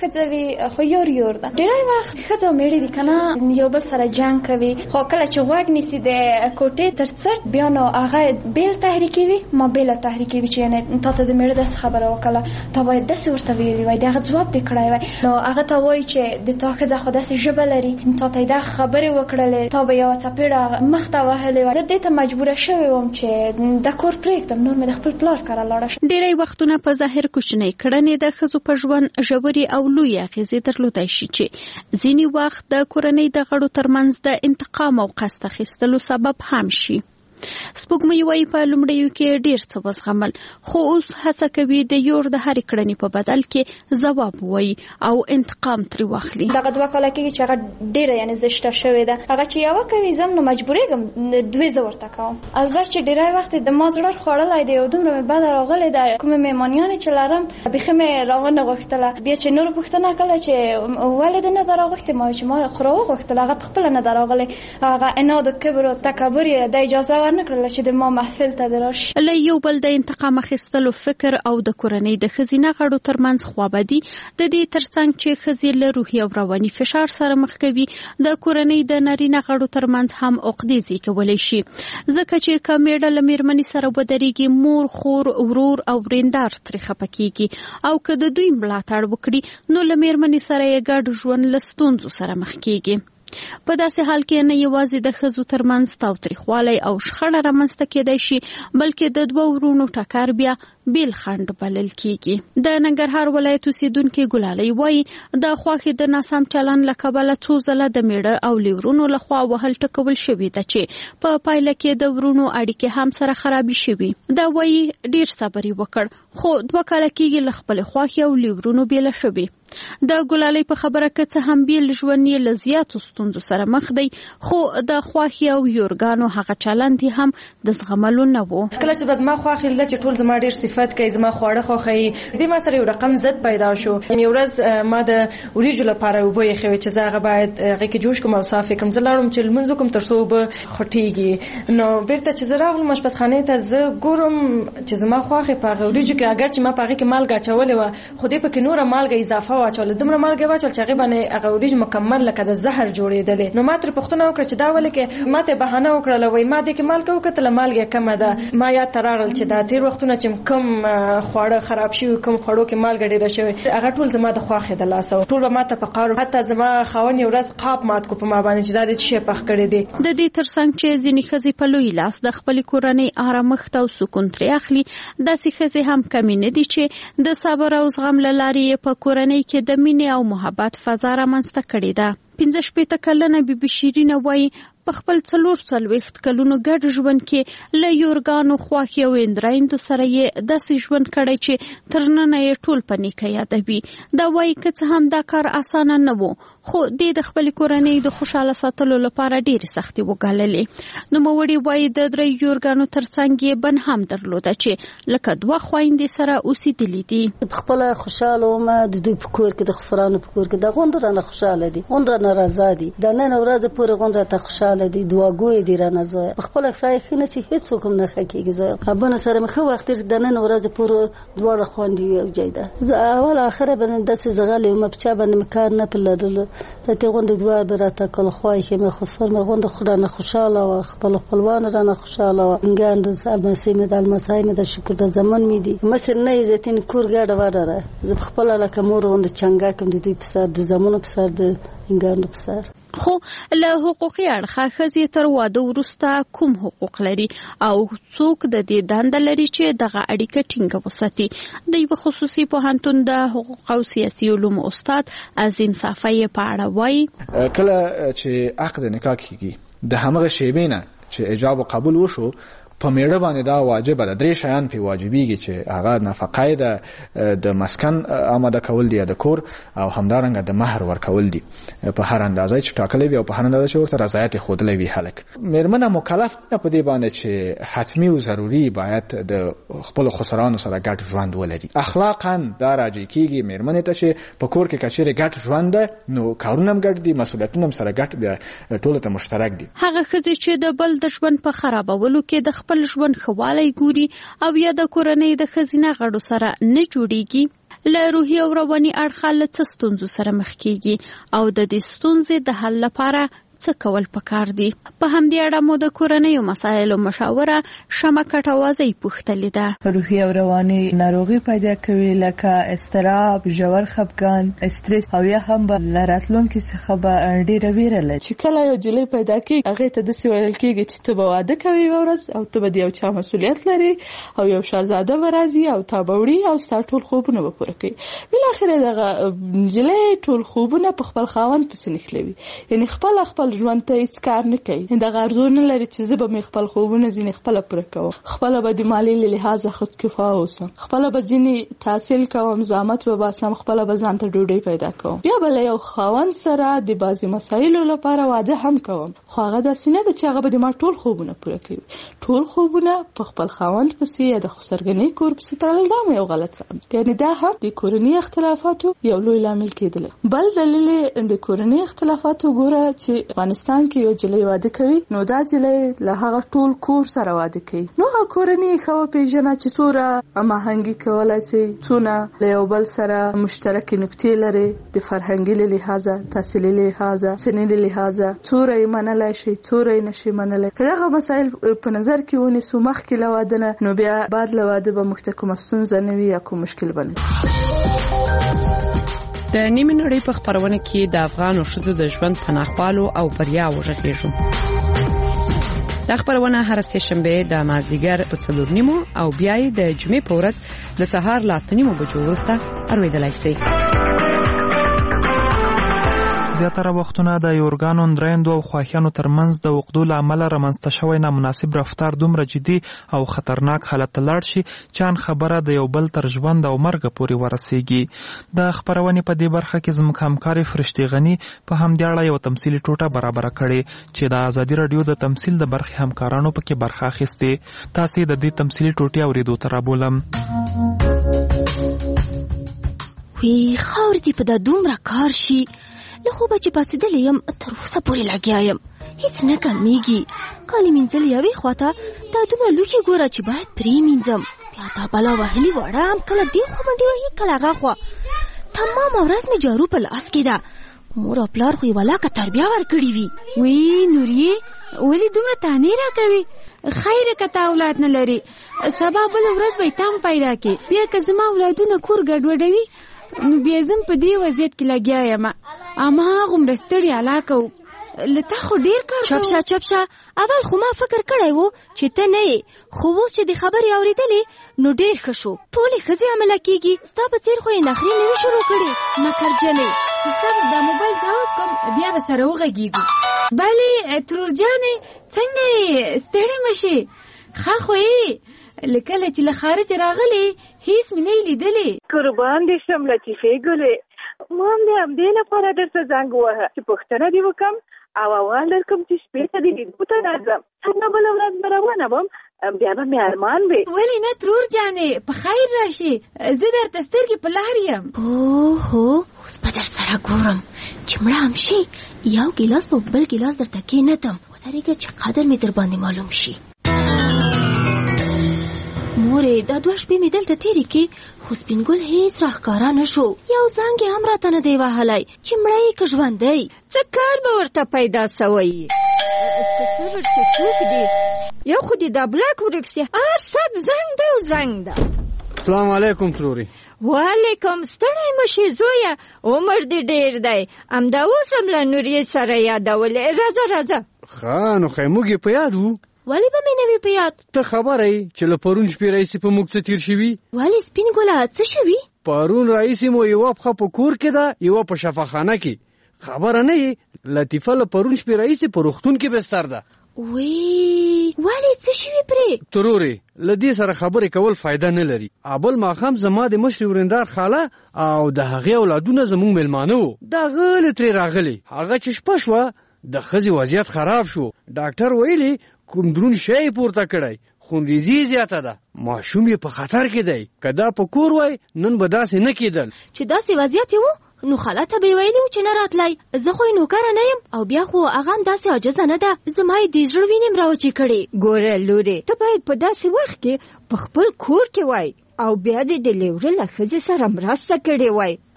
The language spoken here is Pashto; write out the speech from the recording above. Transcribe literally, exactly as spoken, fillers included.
ښځه وي خو یور یور ده. ډېری وخت ښځه او میړه دي کنه یو بل سره جنگ کوي، خو کله چې غوږ نیسي د کوټې تر څټ بیا نو هغه بیل تحریکوي ما بیل تحریکوي چې یعنې تا ته د میړه داسې خبره وکړه تا باید داسې ورته ویلي وای، د هغه ځواب دې کړی وای، نو هغه ته وایي چې د تا ښځه خو داسې ژبه لري تا ته یې دا خبرې وکړلې تا به یوه څپېړه مخ ته وهلې وای. زه دې ته مجبوره شوې وم چې د کور پرېږدم، نور مې د خپل پلار کره لاړه شم. ډېری وختونه په ظاهر کوچنۍ کړنې د ښځو په ژوند ژورې او لویې اغېزې درلودای شي چې ځینې وخت د کورنۍ د غړو ترمنځ د انتقام او قصد اخیستلو سبب هم شي. سپوږمۍ وایي په لومړیو کې ډېر څه وزغمل، خو اوس هڅه کوي د یور د هرې کړنې په بدل کې ځواب ووایي او انتقام ترې واخلي. دغه دوه کاله کېږي چې هغه ډېره یعنې زشته شوې ده. هغه چې یوه کوي زه نو مجبورېږم دوې زه ورته کوم. البته چې ډېری وخت د ما زړه خوړلی دی او دومره مې بده راغلې ده، کومې مېلمانیانې چې لرم بیخي مې راونه غوښتله. بیا چې نورو پوښتنه کړله چې ولې دې نه ده راغوښتې، ما چې ما خو راوغوښتله هغه پخپله نه ده راغلې. هغه عناد و کبر و تکبر یې د اجازه ورنکړله چې د ما محفل ته دې راشي. له یو بل د انتقام اخیستلو فکر او د کورنۍ د ښځینه غړو ترمنځ خوابدي د دې ترڅنګ چې ښځې له روحي او رواني فشار سره مخ کوي، د کورنۍ د نارینه غړو ترمنځ هم عقدې زیږولی شي، ځکه چې که میړه له میرمنې سره ودرېږي مور خور ورور او ورېندار ترې خفه کېږي، او که د دوی ملاتړ وکړي نو له میرمنې سره یې ګډ ژوند له ستونزو سره مخ کېږي. په داسې حال کې نه یوازې د ښځو ترمنځ تاوتریخوالی او شخړه رامنځته کېدای شي، بلکې د دوه ورونو ټکر بیا بیل خنډ بلل کېږي. د ننګرهار ولایت اوسیدونکې ګلالۍ وایي د خوښې د ناسم چلند له کبله څو ځله د میړه او لیورونو لخوا وهل ټکول شوي ده چې په پایله کې د ورونو اړیکې هم سره خرابې شوي. دا وایي ډېر صبر یې وکړ، خو دوه کاله کېږي له خپلې خوښې او لیورونو بیله شوي. د ګلالۍ په خبره که څه هم بیل ژوند یې له زیاتو ستونزو سره مخ دی، خو د خوښې او یورګانو هغه چلند یې هم د زغملو نه و. کله چې به زما خوښې لیده چې ټول زما ډېر صفت کوي، زما خواړه خوښوي، دې ما سره یو رقم ضد پیدا شو. یو ورځ ما د وریجو لپاره اوبه ایښې وې چې زه هغه باید هغې کې جوش کړم او صاف یې کړم. زه لاړم چې لمونځ وکړم تر څو اوبه خوټېږي. نو بېرته چې زه راغلم اشپزخانې ته، زه ګورم چې زما خوښې په هغه وریجو کې اګر چې ما په هغې کې مالګه اچولې وه، خو دې پکې نوره مالګه اضافه واچوله، دومره مالګه واچول چې هغې باندې هغه وریجې مکمل لکه د زهر جوړېدلې. نو ما ترې پوښتنه وکړه چې دا ولې کې؟ ما ته یې بهانه وکړله، وایي ما دې کې مالګه وکتله مالګه کمه ده. ما یاد ته راغلل چې دا تېر وختونه چې کوم خواړه خراب شوي، کوم خوړو کې مالګه ډېره شوې، هغه ټول زما د خوښې د لاسه و. ټول به ما ته په قار، حتی زما خاوند یو ورځ قاب مات کو په ما باندې چې دا دې څه شی پخ کړی دی. د دې ترڅنګ چې ځینې ښځې په لوی لاس د خپلې کورنۍ آرامښت او سکون ترې اخلي، داسې ښځې هم کمې نه دي چې د صبر او زغم له لارې په کورنۍ کې د مینې او محبت فضا رامنځته کړې ده. پنځه شپېته کلنه بیبي شیرینه وایي په خپل څلور څلوېښت کلونو ګډ ژوند کې له یورګانو خوښې او اندرایندو سره یې داسې ژوند کړی چې تر ننه یې ټول په نیکه یادوي. دا وایي که څه هم دا کار اسانه نه و، خو دې د خپلې کورنۍ د خوشحاله ساتلو لپاره ډېرې سختۍ وګاللې. نوموړې وایي د درې یورګانو ترڅنګ یې بن هم درلوده چې لکه دوه خویندې سره اوسېدلې دي. خپله خوشحاله ومه د دوی په کور کې، د خسرانو په کور کې. د غونډ رانه خوشحاله دي، غونډ رانه رضا دي، د نن ورځې پورې غونډ راته خوشحاله دي، دعاګوی دي رانه زویه. په خپله سایه ښه نسي، هېڅوک هم نه ښه کېږي زویه. ابونه سره مې ښه وخت تېر، د نن ورځې پورې دواړه خویندې یو ځای ده. زه اول اخره باندې داسې ځغلې ومه، په چا باندې مې کار نه په لرلو. د دې غونډې دواړه به راته کله خوښې مې خسر مې غونډه خو رانه خوشحاله وه، خپل خپلوان رانه خوشحاله وه، ګاندو المسۍ مې د المسۍ مې د شکر د زمن مې دي. مصر نه یې زیتین کور ګډه وډه ده. زه په خپله لکه مور غوندې چنګه کړم د دوی په سر، د زمنو په سر، د ګاندو په سر. خو له حقوقي اړخه ښځې تر واده وروسته کوم حقوق لري او څوک د دې دنده لري چې دغه اړیکه ټینګه وساتي؟ د یوه خصوصي پوهنتون د حقوق او سیاسي علومو استاد عظیم صافی په اړه وایي کله چې عقد نکاح کیږي د همغه شیبې نه چې ایجاب او قبول وشو په میړه باندې دا واجب ده. درې شیان په واجبېږي چې هغه نفقه ده، د مسکن آماده کول دي، د کور او همدارنګه د مهر ورکول دي په هر اندازه چې ټاکلې وي او په هر اندازه چې ورته رضایت ښودلی وي هلک. میرمنه مکلف ده په دې باندې چې حتمي او ضروري باید د خپلو خسرانو سره ګډ ژوند ولري. اخلاقا دا راجع کېږي میرمنې ته چې په کور کې که چېرې ګډ ژوند ده نو کارونه هم ګډ دي، مسؤلیتونه هم سره ګډ بیا ټولو ته مشترک دي. هغه ښځې چې د بل د ژوند په خرابولو کې د خپل ژوند خوالی ګوري او یا د کورنۍ د ښځینه غړو سره نه جوړیږي، له روحي او رواني اړخه له څه ستونزو سره مخ کیږي او د دې ستونزې د حل لپاره څه کول پکار دي. په همدې اړه مو د کورنیو مسایلو مشاوره شمه کټوازی پوښتلې ده. روحي او رواني ناروغي پیدا کوي لکه اضطراب، ژور خفګان، استرس او یا هم به راتلونکي څخه به ډېره ویره لري. چې کله یو جلۍ پیدا کیږي هغه ته داسې ویل کیږي چې ته به واده کوي یوه ورځ او ته به د یو چا مسؤلیت لري او یو شهزاده به راځي او تا به وړي او ستا ټول خوبونه به پوره کوي. بالاخره دغه نجلۍ ټول خوبونه په خپل خاوند پسې نښلوي، یعنې خپل خپل ژوند ته هیڅ کار نه کوي. دغه ارزو نه لري چې زه به مې خپل خوبونه ځینې خپله پوره کوم، خپله به د مالي له لحاظه خودکفا اوسم، خپله به ځینې تحصیل کوم، زحمت به باسم، خپله به ځان ته ډوډۍ پیدا کوم، بیا به له یو خاوند سره د بعضې مسایلو لپاره واده هم کوم. خو هغه داسې نه ده چې هغه به د ما ټول خوبونه پوره کوي. ټول خوبونه په خپل خاوند پسې یا د خسرګنۍ کور پسې تړل دا هم یو غلط کار دی. یعنې دا هم د کورني اختلافاتو یو لوی لامل کېدلی. بل دلیل د کورني اختلافاتو ګوره چې افغانستان کې یو جلۍ واده کوي نو دا جلۍ له هغه ټول کور سره واده کوي. نو هغه کورنۍ ښه وپېژنه چې څومره هماهنګي کولی شي، څونه له یو بل سره مشترکې نکتې لري، د فرهنګي له لحاظه، تحصیلي له لحاظه، سني له لحاظه، څومره یې منلی شي، څومره یې نشي منلی. که دغه مسایل په نظر کې ونیسو مخکې له واده نه، نو بیا بعد له واده به موږ ته کومه ستونزه نه وي یا کوم مشکل به نه وي. د نیمې نړۍ په خپرونه کې د افغان ښځو د ژوند پناهوالو او بریا وغږیږو. دا خپرونه هر سه شنبه د مازدیګر په څلور نیمو او بیا د جمعې په ورځ د سهار له اته نیمو بجو وروسته اوریدلای شئ. زیاتره وختونه د یورګانو درېندو او خواهیانو ترمنځ د وقدو له امله رامنځته شوی نامناسب رفتار دومره جدي او خطرناک حالت ته لاړ شي چې ان خبره د یو بل تر ژوند او مرګ پورې ورسیږي. د خپرونې په دې برخه کې زموږ همکاري فرشتي غني په همدې اړه یو تمثیلي ټوټه برابره کړې چې د ازادي رادیو د تمثیل د برخې همکارانو پکې برخه اخیستې. تاسو د دې تمثیلي ټوټې اوریدو ته رابولم. وی خاور دې په دا دومره کار شي، له خوبه چې پاڅېدلی یم تر اوسه پورې لګیا یم، هیڅ نه کمیږي. کالي مینځل یوې خواته، دا دومره لوښي ګوره چې باید پرې مینځم، بیا دا بلا وهلي واړه هم کله دې خوا منډې وهي کله هغه خوا. تمامه ورځ مې جارو په لاس کې ده. مور او پلار خو یې ولاکه تربیه ورکړې وي. وی نورې ولې دومره تانې راکوي؟ خیر که تا اولاد نه لري، سبا بله ورځ به یې تام پیدا کړي. بیا که زما اولادونه کور ګډوډوي نو بیا زم په دې وضعیت کې لګیا یم. اما هغومره ستړي علاقه و له تا خو ډېر کار کوو. چپ شه چپ شه، اول خو ما فکر کړی و چې ته نه یې، خو اوس چې د خبرې اورېدلې نو ډېر ښه شو. ټولې ښځې عمله کېږي، ستا په څېر خو یې نخرې نه وي شروع کړې. مکرجنې زه دا موبایل ځواب کوم بیا به سره وغږېږو. بلې ترور جانې څنګه یې؟ ستړې مه شې، ښه خو یې لکله چې له خارج راغلې هیڅ مې نه یې لیدلې. قربان دې شم لطیفې ګلې، ما هم د همدې لپاره درته زنګ ووهه چې پوښتنه دې وکړم او احوال درکړم چې شپې ته دې لیدو ته راځم. څنګه بله ورځ به روانه وم بیا به مې ارمان وي. ولې نه ترور جانې، په خیر راشي، زه درته سترګې په لار یم. اوهو اوس به در سره ګورم چې مړه هم شي یو ګیلاس په بل ګیلاس درته کېنږدم، ودرېږه چې قدر مې در باندې معلوم شي. مورې دا دوه شپې مې دلته تېرې کې، خو سپین ګل هیڅ راښکاره نه شو، یو زنګ یې هم راته نه دی وهلی چې مړه یې که ژوندی. څه کار به ورته پیدا سوی؟ پسه ورته څوک دی؟ یو خو دې دا بلاک ورک سي، هر ساعت زنګ ده او زنګ ده. السلام علیکم تروري. وعلیکم، ستړی مه شې زویه، عمر دې ډېر دی. همدا اوس هم له نورې سره یادولې. راځه راځه. ښه نو خی موږ یې په یاد وو. ولې به مې نه وي په یاد؟ ته خبره یې چې له پرون شپې راهیسې په موږ څه تېر شوي؟ ولې سپین ګله څه شوي؟ پرون راهیسې مو یوه پښه په کور کې ده، یوه په شفاخانه کې. خبره نه یې لطیفه له پرون شپې راهیسې په روغتون کې بستر ده. وی ولې څه شوي پرې؟ ترورې له دې سره خبرې کول فایده نه لري. بل ماښام زما د مشرې ورندار خاله او د هغې اولادونه زموږ میلمانه وو. دا غلې ترې راغلې. هغه چې شپه شوه د ښځې وضعیت خراب شو. ډاکټر ویلي کوم درون شی پورته کړی، خونریزي زیاته ده، ماشوم یې په خطر کې دی. که دا په کور وای نن به داسې نه کېدل. چې داسې وضعیت یې و نو خاله ته به یې ویلي و چې نه راتلی. زه خو یې نوکره نه یم او بیا خو هغه هم داسې عاجزه نه ده، زما یې د زړه وینې م راوچې کړې. ګوره لورې، ته باید په داسې وخت کې په خپل کور کې وای او بیا د لیوره له ښځې سره مرسته کړې وای